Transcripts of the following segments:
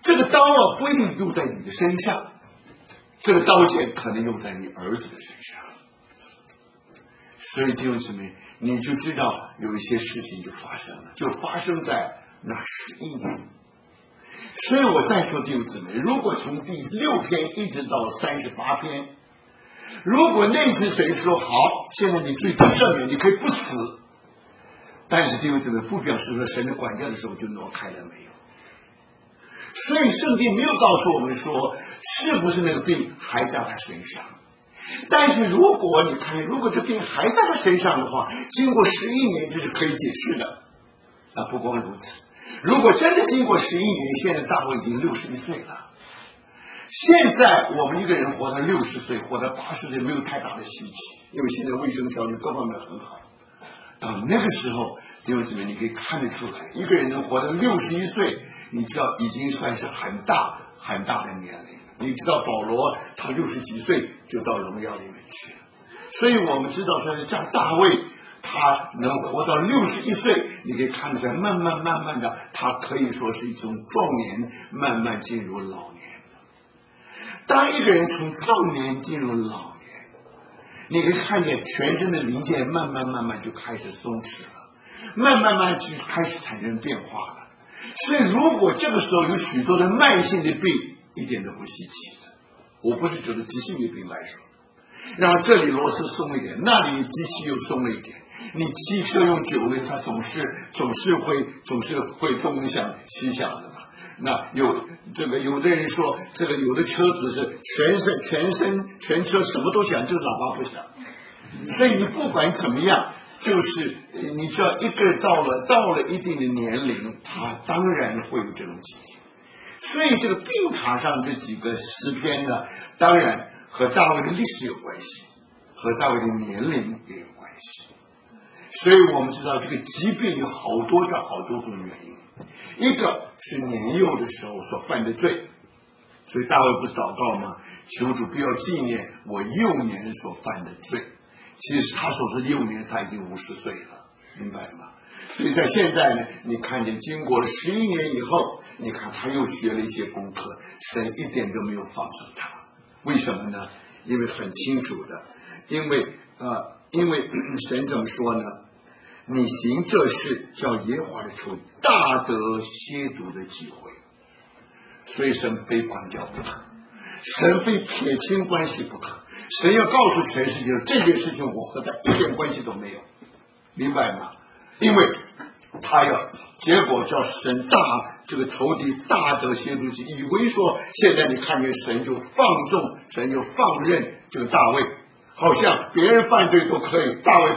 这个刀啊不一定用在你的身上，这个刀剑可能用在你儿子的身上。所以弟兄姊妹，你就知道有一些事情就发生了，就发生在那11年。所以我再说弟兄姊妹，如果从第6篇一直到38篇，如果那次神说好，现在你罪得赦免，你可以不死，但是弟兄姊妹不表示说神的管教的时候就挪开了没有。所以圣经没有告诉我们说是不是那个病还在他身上，但是如果你看，如果这病还在他身上的话，经过11年这是可以解释的。不光如此，如果真的经过11年，现在大卫已经61岁了。现在我们一个人活到60岁，活到80岁没有太大的稀奇，因为现在卫生条件各方面很好。到那个时候弟兄姊妹，你可以看得出来，一个人能活到61岁，你知道已经算是很大很大的年龄。你知道保罗他60几岁就到荣耀里面去了，所以我们知道说是像大卫他能活到61岁，你可以看得出来慢慢的他可以说是一种壮年慢慢进入老年。当一个人从壮年进入老年，你可以看见全身的零件慢慢就开始松弛了，慢慢就开始产生变化了。所以如果这个时候有许多的慢性的病，一点都不稀奇的。我不是觉得急性的病来说，然后这里螺丝松一点，那里机器又松了一点，你汽车用久了它总是会东响西响的嘛。那有的人说这个有的车子是全车什么都响，就是喇叭不响。所以你不管怎么样，就是你知道一个人到了一定的年龄，他当然会有这种情形。所以这个病卡上这几个诗篇呢，当然和大卫的历史有关系，和大卫的年龄也有关系。所以我们知道这个疾病有好多种原因，一个是年幼的时候所犯的罪，所以大卫不是祷告吗？求主不要纪念我幼年所犯的罪。其实他所说的幼年，他已经50岁了，明白吗？所以在现在呢，你看见经过了11年以后，你看他又学了一些功课，神一点都没有放弃他。为什么呢？因为很清楚的，因为神怎么说呢？你行这事，叫耶和华的仇敌大得亵渎的机会，所以神非管教不可，神非撇清关系不可。神要告诉全世界，这件事情我和他一点关系都没有，明白吗？因为他要结果叫神这个仇敌大得亵渎，以为说现在你看见神就放纵，神就放任这个大卫，好像别人犯罪都可以，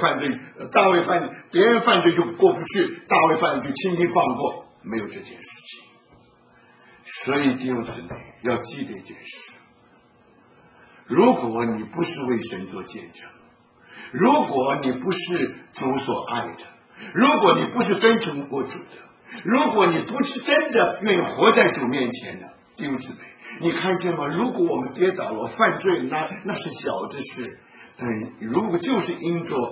别人犯罪就过不去，大卫犯罪就轻轻放过，没有这件事情。所以弟兄姊妹要记得一件事，如果你不是为神做见证，如果你不是主所爱的，如果你不是跟从过主的，如果你不是真的愿意活在主面前的，弟兄姊妹，你看见吗？如果我们跌倒了犯罪，那是小的事，但如果就是因着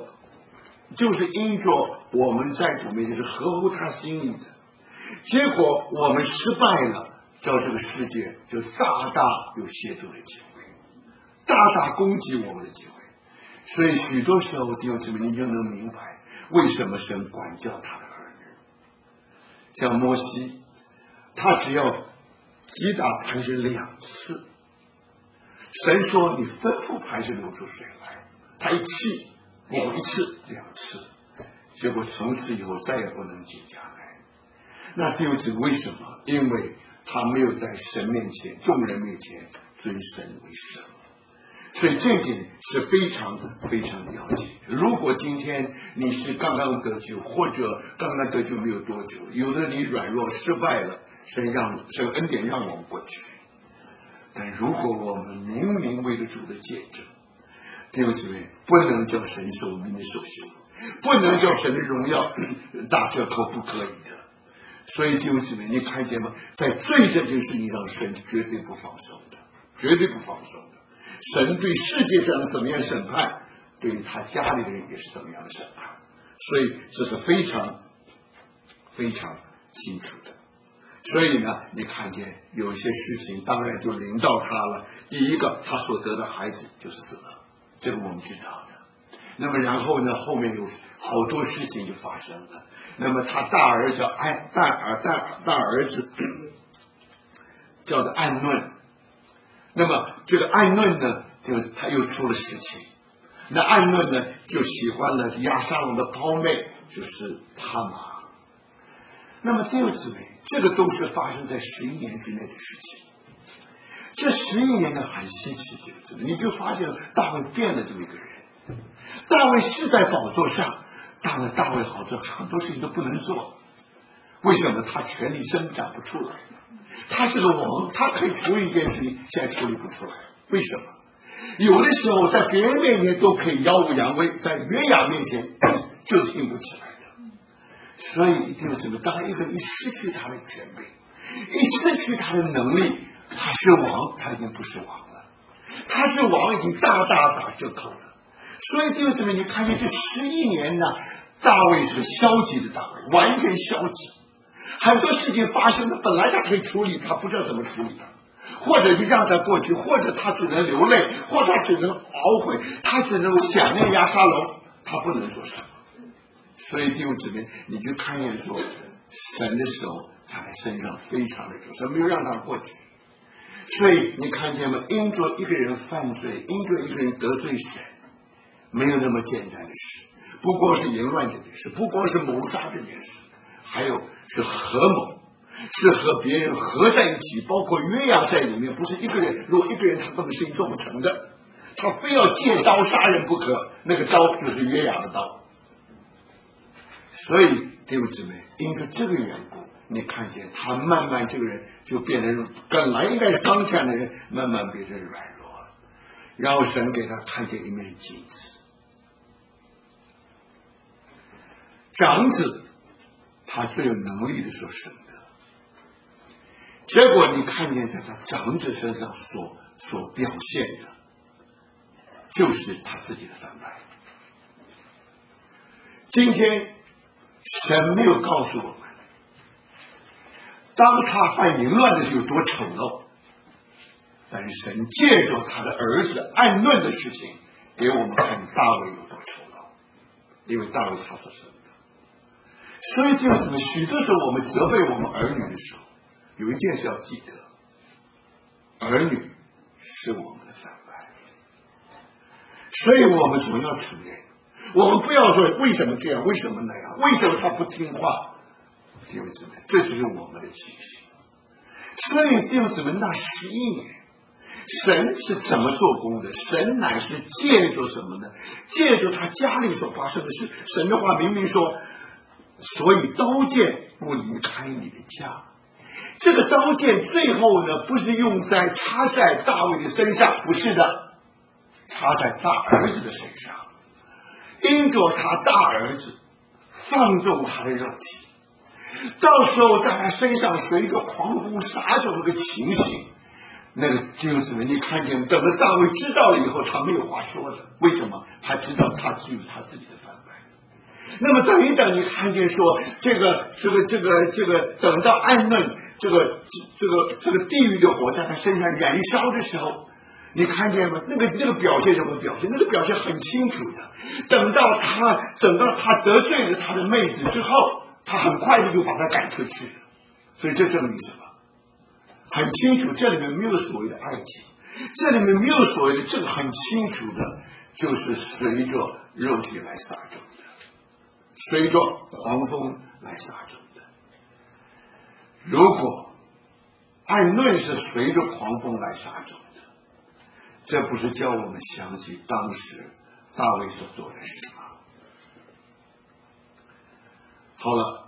我们在主面前是合乎他心意的，结果我们失败了，叫这个世界就大大有亵渎的机会，大大攻击我们的机会。所以许多时候弟兄姊妹，你就能明白为什么神管教他的儿女。像摩西，他只要击打磐石2次，神说你吩咐磐石流出水来，他一气我1次2次，结果从此以后再也不能进家来。那弟兄姊妹为什么？因为他没有在神面前众人面前尊神为神。所以这一点是非常的要紧。如果今天你是刚刚得救，或者刚刚得救没有多久，有的你软弱失败了，神恩典让我们过去。但如果我们明明为了主的见证，弟兄姊妹，不能叫神受你的受羞，不能叫神的荣耀打折扣，不可以的。所以弟兄姊妹，你看见吗？在罪这件事情上，神绝对不放手的，绝对不放手的。神对世界上怎么样审判，对于他家里的人也是怎么样的审判，所以这是非常清楚的。 所以呢，你看见有一些事情当然就临到他了。第一个，他所得的孩子就死了，这个我们知道的。那么然后呢，后面有好多事情就发生了。那么他大儿子叫做暗论，那么这个暗论呢，就是他又出了事情。那暗论呢，就喜欢了亚沙龙的胞妹，就是他玛。那么弟兄姊妹，这个都是发生在11年之内的事情。这11年呢很稀奇，弟兄姊妹，你就发现大卫变了这么一个人。大卫是在宝座上，当然大卫好多很多事情都不能做。为什么？他权力伸展不出来。他是个王，他可以处理一件事情，现在处理不出来。为什么？有的时候在别人面前都可以耀武扬威，在约雅面前就是硬不起来的。所以弟兄姊妹，当一个人一失去他的权威，一失去他的能力，他是王，他已经不是王了。他是王，已经大大打折扣了。所以弟兄姊妹，你看见这11年呢，大卫是个消极的大卫，完全消极。很多事情发生了，本来他可以处理，他不知道怎么处理它，或者就让他过去，或者他只能流泪，或者他只能懊悔，他只能想念亚沙龙，他不能做什么。所以弟兄姊妹，你就看见说，神的手在他身上非常的重，神没有让他过去。所以你看见吗？因着一个人犯罪，因着一个人得罪神，没有那么简单的事，不光是淫乱这件事，不光是谋杀这件事，还有是合谋，是和别人合在一起，包括约雅在里面，不是一个人。如果一个人他根本事情做不成的，他非要借刀杀人不可，那个刀就是约雅的刀。所以弟兄姊妹，因着这个缘故，你看见他慢慢这个人就变成本来应该是刚强的人，慢慢变成软弱了。然后神给他看见一面镜子，长子他最有能力的时候生的，结果你看见在他长子身上所表现的，就是他自己的反叛。今天神没有告诉我们，当他犯淫乱的时候有多丑陋，但是神借着他的儿子暗论的事情，给我们看大卫有多丑陋，因为大卫他所生的。所以弟兄姊妹，许多时候我们责备我们儿女的时候，有一件事要记得，儿女是我们的反叛。所以我们总要承认，我们不要说为什么这样，为什么那样，为什么他不听话。弟兄姊妹，这就是我们的情形。所以弟兄姊妹，那11年神是怎么做工的？神乃是借着什么呢？借着他家里所发生的事。神的话明明说，所以刀剑不离开你的家。这个刀剑最后呢，不是用在插在大卫的身上，不是的，插在大儿子的身上。因着他大儿子放纵他的肉体，到时候在他身上随着狂风撒种那个情形，那个弟兄姊妹，你看见等到大卫知道了以后，他没有话说的。为什么？他知道他只有他自己的反叛。那么等一等，你看见说这个等到暗论这个地狱的火在他身上燃烧的时候，你看见吗？那个表现什么表现？那个表现很清楚的。等到他得罪了他的妹子之后，他很快的就把他赶出去了。所以这证明什么？很清楚，这里面没有所谓的爱情，这里面没有所谓的，这个很清楚的，就是随着肉体来撒种的，随着狂风来撒种的。如果按论是随着狂风来撒种的，这不是叫我们想起当时大卫所做的事吗？好了，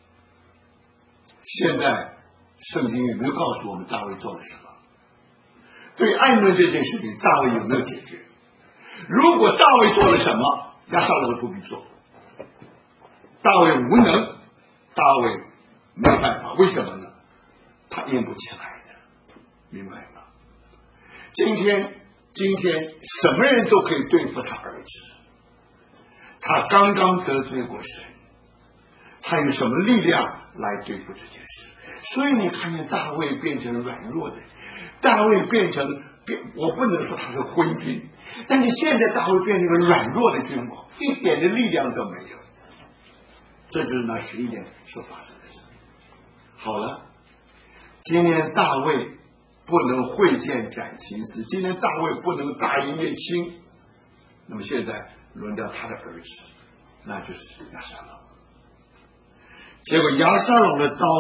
现在圣经有没有告诉我们大卫做了什么？对暗论这件事情，大卫有没有解决？如果大卫做了什么，亚沙龙不必做。大卫无能，大卫没有办法。为什么呢？他硬不起来的，明白吗？今天什么人都可以对付他儿子，他刚刚得罪过神，他有什么力量来对付这件事？ 所以你看见大卫变成软弱的，大卫我不能说他是昏君，但是现在大卫变成一个软弱的君王，一点的力量都没有。这就是那11年所发生的事。好了，今天大卫不能会见斩情丝，今天大卫不能大义灭亲，那么现在轮到他的儿子，那就是押沙龙。结果押沙龙的刀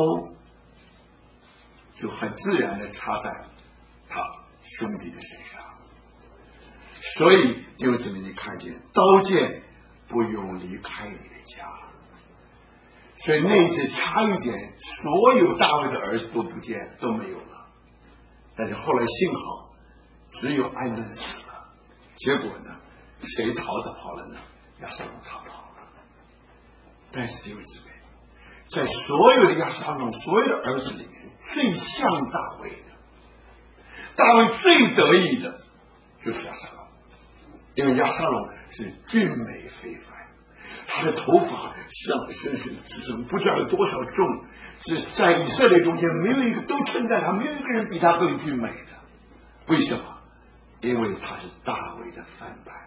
就很自然的插在他兄弟的身上，所以弟兄姊妹，你看见刀剑不用离开你的家，所以那一次差一点所有大卫的儿子都不见，都没有了。但是后来幸好只有安嫩死了，结果呢，谁跑了呢？押沙龙逃跑了。但是弟兄姊妹，在所有的押沙龙所有的儿子里面，最像大卫的，大卫最得意的就是押沙龙，因为押沙龙是俊美非凡，他的头发是不知道有多少重，在以色列中间没有一个都称赞他，没有一个人比他更俊美的。为什么？因为他是大卫的范本，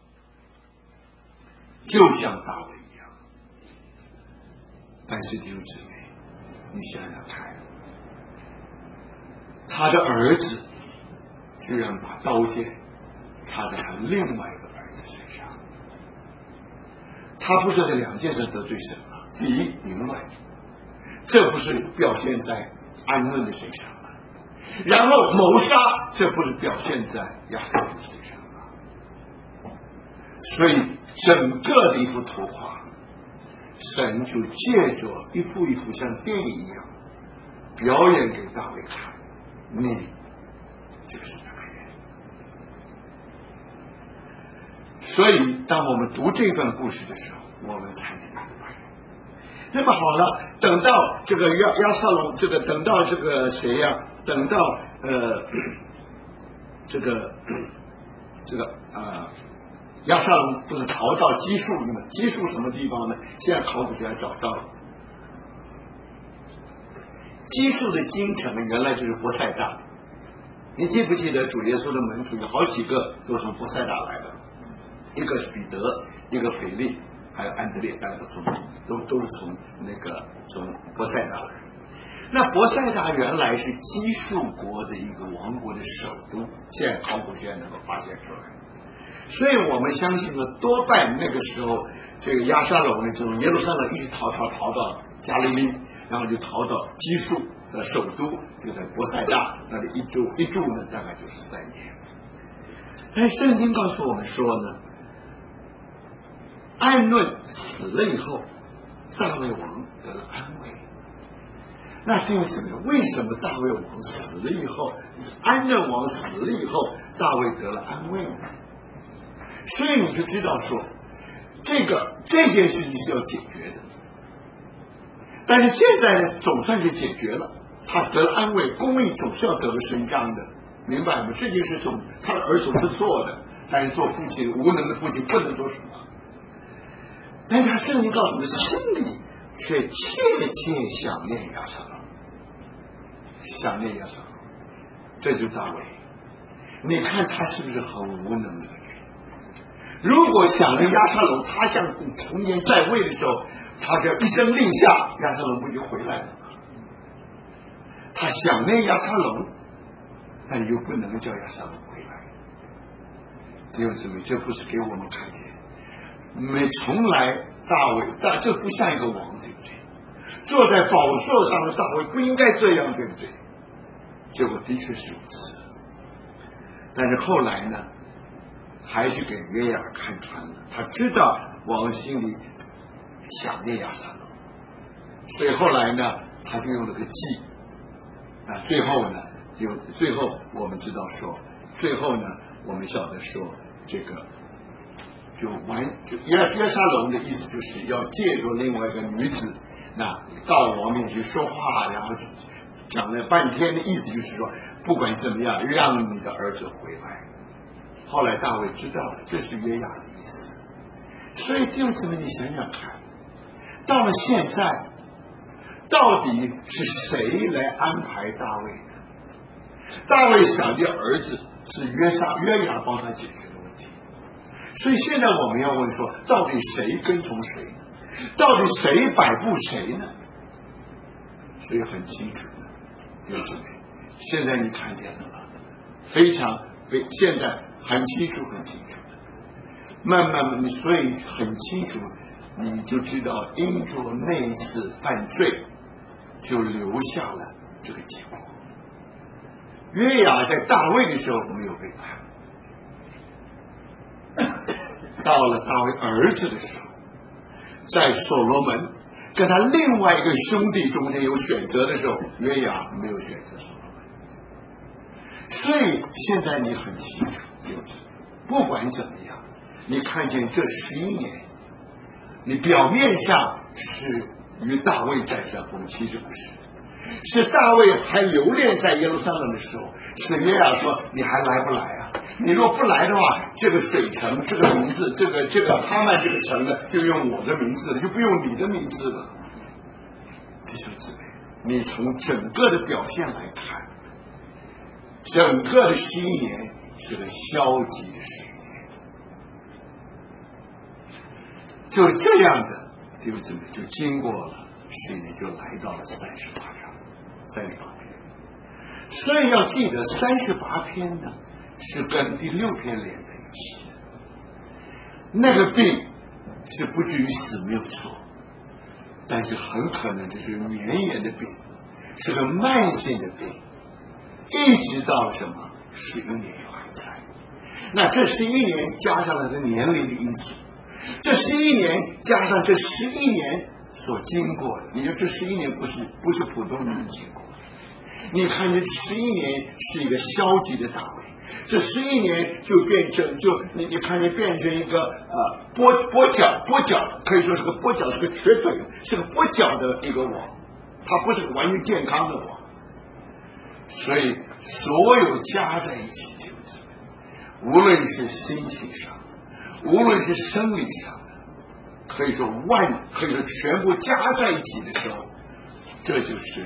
就像大卫一样。但是弟兄姊妹，你想想看，他的儿子居然把刀剑插在他另外一个儿子身上。他不是这两件事得罪神吗？第一，淫乱，这不是表现在安嫩的身上吗？然后谋杀，这不是表现在押沙龙身上吗？所以整个的一幅图画，神就借着一幅一幅像电影一样表演给大卫看，你就是那个人。所以当我们读这段故事的时候，我们才能明白。那么好了，等到这个押沙龙，等到这个谁呀？等到押沙龙不是逃到基述吗？基述什么地方呢？现在考古学家找到了，基述的京城原来就是伯赛大。你记不记得主耶稣的门徒有好几个都是从伯赛大来的？一个是彼得，一个腓力，还有安德烈，大家都是从伯赛大来。那伯赛大原来是基述国的一个王国的首都，现在考古学家能够发现出来。所以我们相信呢，多半那个时候这个押沙龙呢，从耶路撒冷一直逃到加利利，然后就逃到基述的首都，就在伯赛大那里一住呢，大概就是3年。但圣经告诉我们说呢，安嫩死了以后，大卫王得了安慰。那弟兄姊妹，为什么大卫王死了以后，安嫩王死了以后，大卫得了安慰呢？所以你就知道说，这件事情是要解决的。但是现在呢，总算是解决了，他得了安慰，公义总是要得个伸张的，明白吗？这件事他的儿总是错的，但是做父亲无能的父亲不能做什么。但是他圣经告诉我们，心里却切切想念押沙龙，想念押沙龙，这就是大卫。你看他是不是很无能的人？如果想念押沙龙，他像从前在位的时候，他只要一声令下，押沙龙不就回来了吗？他想念押沙龙，但又不能叫押沙龙回来。弟兄姊妹，这不是给我们看见，从来大卫，这不像一个王，对不对？坐在宝座上的大卫不应该这样，对不对？结果的确是如此。但是后来呢，还是给约雅看穿了，他知道王心里想念押沙龙，所以后来呢，他就用了个计。最后我们知道说，最后呢，我们晓得说，这个约沙龙的意思就是要借助另外一个女子，那到王面前说话，然后讲了半天的意思就是说，不管怎么样，让你的儿子回来。后来大卫知道了，这是约雅的意思。所以弟兄姊妹，你想想看，到了现在， 到底是谁来安排大卫的？大卫想的儿子是约雅帮他解决的问题。所以现在我们要问说，到底谁跟从谁？到底谁摆布谁呢？所以很清楚的，弟兄姊妹，现在你看见了吗？现在很清楚很清楚的，慢慢的，所以很清楚，你就知道因着那一次犯罪就留下了这个结果。约雅在大卫的时候没有背叛，到了大卫儿子的时候，在所罗门跟他另外一个兄弟中间有选择的时候，约雅没有选择所罗门。所以现在你很清楚，就是不管怎么样，你看见这11年，你表面上是与大卫战胜，其实不是，是大卫还留恋在耶路撒冷的时候，是约雅说你还来不来啊？你若不来的话，这个水城这个名字，这个哈曼这个城呢，就用我的名字了，就不用你的名字了。弟兄姊妹，你从整个的表现来看，整个的11年是个消极的11年，就这样的弟兄姊妹就经过了11年，就来到了38篇。所以要记得38篇呢是跟第6篇连在一起的。那个病是不至于死没有错，但是很可能这是绵延的病，是个慢性的病，一直到什么11年还在。那这11年加上了这年龄的因素，这11年加上这11年所经过的，你说这11年不是普通人经过的。你看这11年是一个消极的大卫，这11年就变成你看见变成一个跛脚，可以说是个跛脚，是个瘸腿，是个跛脚的一个王，他不是个完全健康的王。所以所有加在一起，无论是心情上，无论是生理上的，可以说全部加在一起的时候，这就是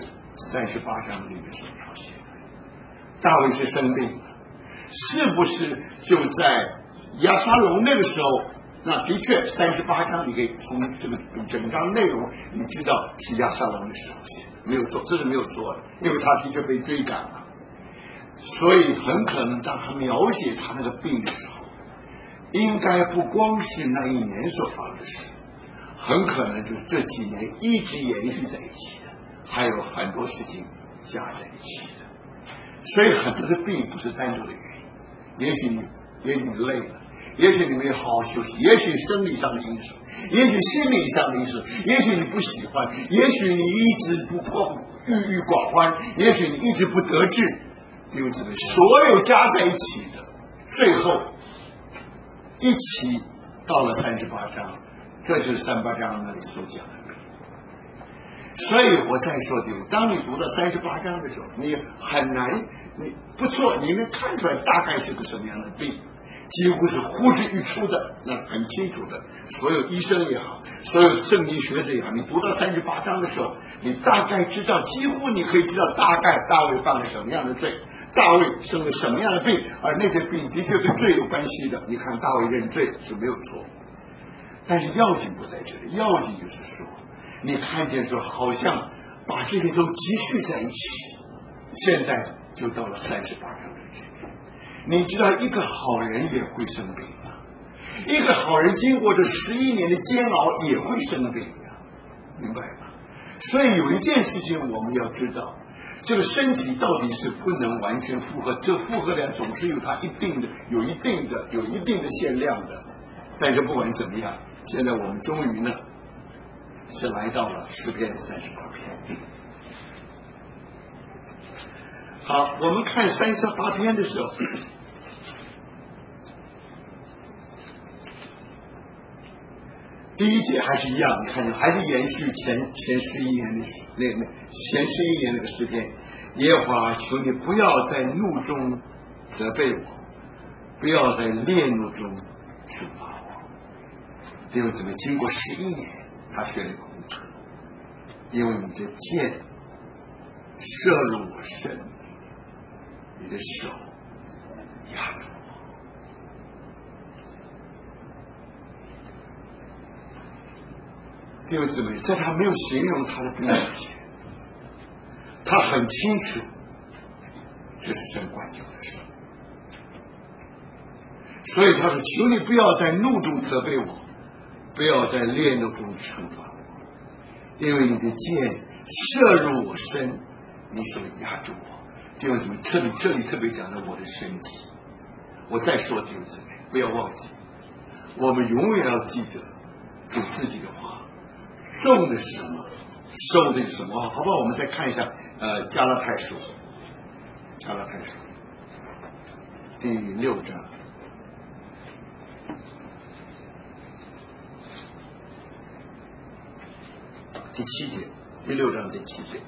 38章里面所描写的。大卫是生病了，是不是就在押沙龙那个时候？那的确38章你可以从这个整章内容你知道是押沙龙的时候写的，没有错，这是没有错的，因为他的确被追赶了。所以很可能当他描写他那个病的时候，应该不光是那一年所发生的事，很可能就是这几年一直延续在一起的，还有很多事情加在一起的。所以很多的病不是单独的原因，也许你累了，也许你没有好好休息，也许生理上的因素，也许心理上的因素，也许你不喜欢，也许你一直郁郁寡欢，也许你一直不得志，弟兄姊妹，所有加在一起的，最后一起到了38章，这就是38章那里所讲的。所以我再说弟兄，当你读到38章的时候，你很难，你不错，你能看出来大概是个什么样的病，几乎是呼之欲出的，那很清楚的。所有医生也好，所有圣经学者也好，你读到38章的时候，你大概知道，几乎你可以知道大概大卫犯了什么样的罪，大卫生了什么样的病，而那些病的确跟罪有关系的。你看大卫认罪是没有错，但是要紧不在这里，要紧就是说，你看见说好像把这些都积蓄在一起，现在就到了38章的这边。你知道一个好人也会生病啊，一个好人经过这11年的煎熬也会生病啊，明白吗？所以有一件事情我们要知道，这个身体到底是不能完全负荷，这负荷量总是有它有一定的限量的。但是不管怎么样，现在我们终于呢是来到了诗篇38篇。好，我们看38篇的时候，第一节还是一样，你看还是延续前11年的前11年那个诗篇。耶和华，求你不要在怒中责备我，不要在烈怒中惩罚我。弟兄姊妹，经过11年，他学了一个功课。 因为你的箭射入我身，你的手压住我。弟兄姊妹，在他没有形容他的病之前，他很清楚这是神管教的事，所以他说：“求你不要在怒中责备我，不要在烈怒中惩罚我，因为你的箭射入我身，你手压住我。”弟兄姊妹，这里特别讲到我的身体。我再说，弟兄姊妹，不要忘记，我们永远要记得主自己的话。种的是什么，收的是什么，好不好？我们再看一下加拉太书第6章第7节，第6章第7节，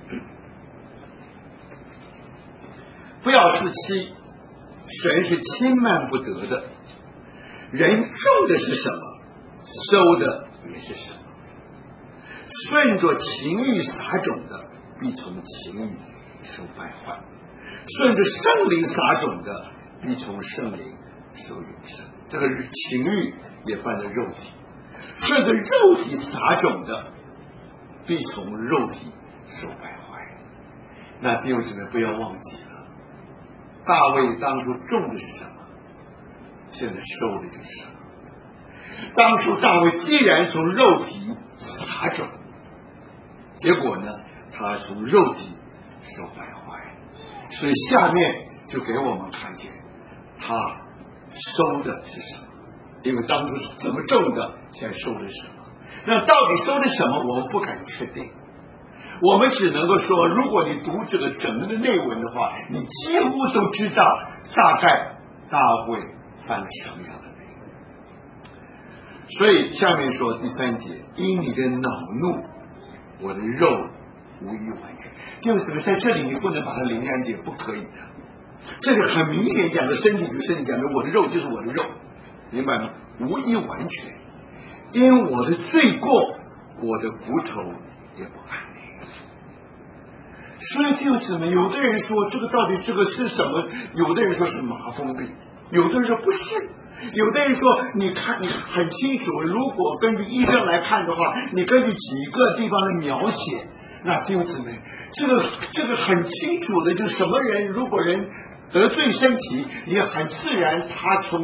不要自欺，神是轻慢不得的，人种的是什么，收的也是什么。顺着情欲撒种的，必从情欲受败坏；顺着圣灵撒种的，必从圣灵受永生。这个情欲也犯了肉体，顺着肉体撒种的，必从肉体受败坏。那弟兄姊妹不要忘记了，大卫当初种的是什么，现在收的就是什么。当初大卫既然从肉体撒种，结果呢，他从肉体受败坏，所以下面就给我们看见他收的是什么，因为当初是怎么种的，现在收的是什么。那到底收的什么，我们不敢确定，我们只能够说，如果你读这个整个的内文的话，你几乎都知道大概大卫犯了什么样的罪。所以下面说第3节，因你的恼怒，我的肉无一完全。弟兄姊妹，在这里你不能把它凌然解，不可以的。这里很明显讲的身体就身体，讲的我的肉就是我的肉，明白吗？无一完全，因我的罪过，我的骨头也不安宁。所以弟兄姊妹，有的人说这个到底这个是什么？有的人说是麻风病，有的人说不是。有的人说，你看你很清楚，如果根据医生来看的话，你根据几个地方的描写，那弟兄姊妹，这个很清楚的，就是什么人，如果人得罪身体，也很自然，他从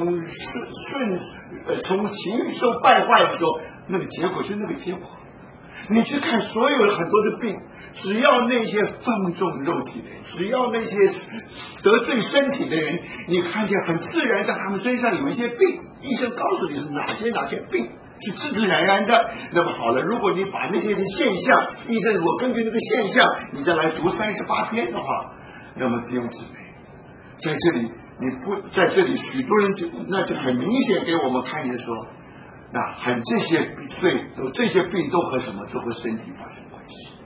情欲受败坏的时候，那个结果是那个结果。你去看所有很多的病，只要那些放纵肉体的人，只要那些得罪身体的人，你看见很自然在他们身上有一些病，医生告诉你是哪些病是自自然然的。那么好了，如果你把那些现象，医生如果根据那个现象你再来读38篇的话，那么弟兄姊妹，在这里你不在这里，许多人那就很明显给我们看见说，那这些罪这些病都和什么？都和身体发生关系。